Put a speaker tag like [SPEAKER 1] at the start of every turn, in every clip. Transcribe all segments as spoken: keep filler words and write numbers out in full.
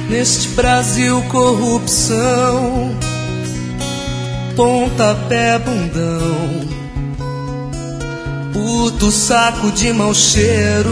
[SPEAKER 1] Neste Brasil corrupção, pontapé bundão, puto saco de mau cheiro,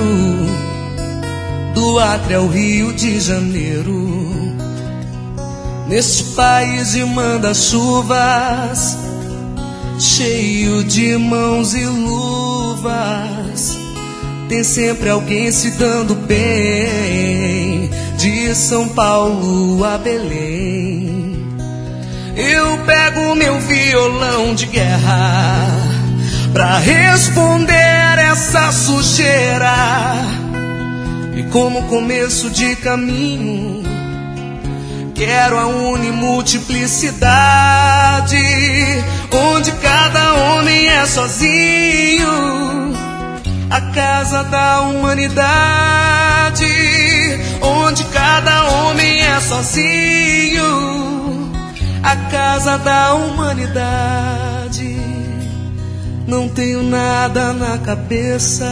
[SPEAKER 1] do Acre ao Rio de Janeiro. Neste país de manda-chuvas, cheio de mãos e luvas, tem sempre alguém se dando bem, de São Paulo a Belém. Eu pego meu violão de guerra pra responder essa sujeira, e como começo de caminho quero a unimultiplicidade, onde cada homem é sozinho, a casa da humanidade, onde cada homem é sozinho, a casa da humanidade. Não tenho nada na cabeça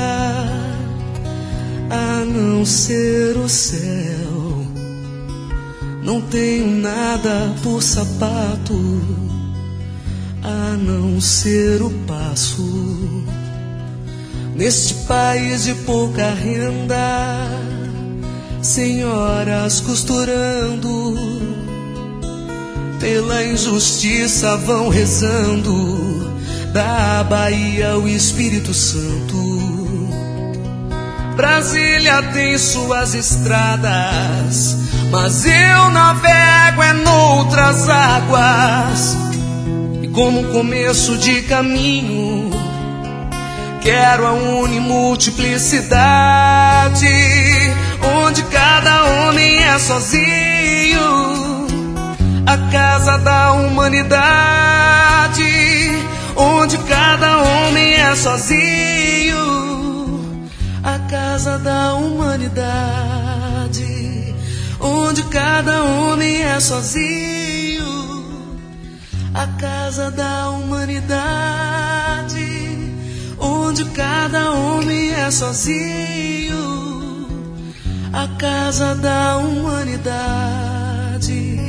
[SPEAKER 1] a não ser o céu, não tenho nada por sapato a não ser o passo. Neste país de pouca renda, senhoras costurando, pela injustiça vão rezando, da Bahia ao Espírito Santo. Brasília tem suas estradas, mas eu navego é noutras águas, e como começo de caminho quero a unimultiplicidade, onde cada homem é sozinho, a casa da humanidade, onde cada homem é sozinho, a casa da humanidade, onde cada homem é sozinho, a casa da humanidade, onde cada homem é sozinho, a casa da humanidade.